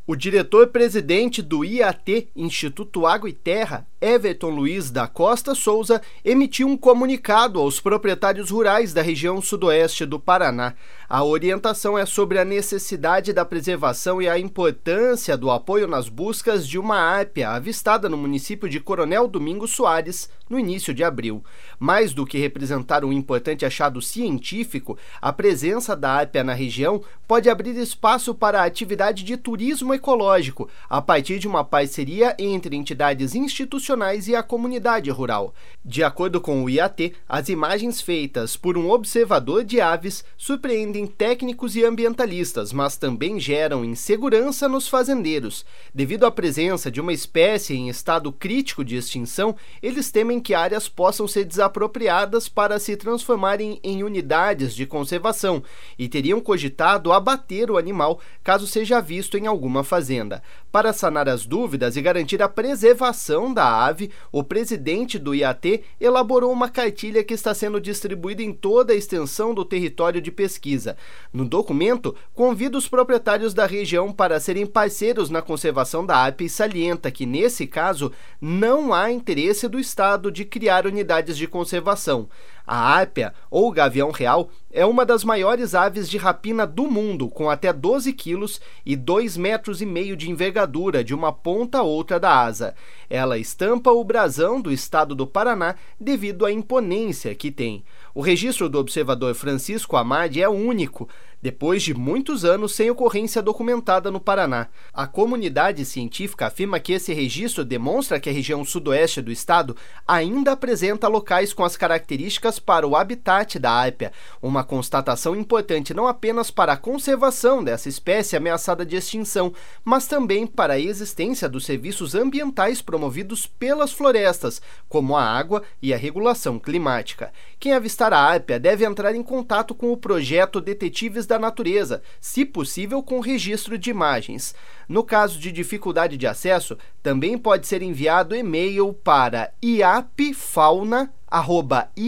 O diretor-presidente do IAT, Instituto Água e Terra, Everton Luiz da Costa Souza, emitiu um comunicado aos proprietários rurais da região sudoeste do Paraná. A orientação é sobre a necessidade da preservação e a importância do apoio nas buscas de uma ápia avistada no município de Coronel Domingos Soares no início de abril. Mais do que representar um importante achado científico, a presença da ápia na região pode abrir espaço para a atividade de turismo ecológico, a partir de uma parceria entre entidades institucionais e a comunidade rural. De acordo com o IAT, as imagens feitas por um observador de aves surpreendem técnicos e ambientalistas, mas também geram insegurança nos fazendeiros. Devido à presença de uma espécie em estado crítico de extinção, eles temem que áreas possam ser desapropriadas para se transformarem em unidades de conservação e teriam cogitado abater o animal caso seja visto em alguma fazenda. Para sanar as dúvidas e garantir a preservação da ave, o presidente do IAT elaborou uma cartilha que está sendo distribuída em toda a extensão do território de pesquisa. No documento, convida os proprietários da região para serem parceiros na conservação da ápia e salienta que, nesse caso, não há interesse do Estado de criar unidades de conservação. A ápia, ou gavião real, é uma das maiores aves de rapina do mundo, com até 12 quilos e 2,5 metros de envergadura de uma ponta a outra da asa. Ela estampa o brasão do estado do Paraná devido à imponência que tem. O registro do observador Francisco Amade é único, depois de muitos anos sem ocorrência documentada no Paraná. A comunidade científica afirma que esse registro demonstra que a região sudoeste do estado ainda apresenta locais com as características para o habitat da ápia, uma constatação importante não apenas para a conservação dessa espécie ameaçada de extinção, mas também para a existência dos serviços ambientais promovidos pelas florestas, como a água e a regulação climática. Quem avistar a ápia deve entrar em contato com o projeto Detetives da Natureza, se possível com registro de imagens. No caso de dificuldade de acesso, também pode ser enviado e-mail para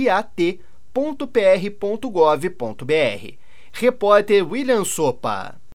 iapfauna@iat.pr.gov.br. Repórter William Sopa.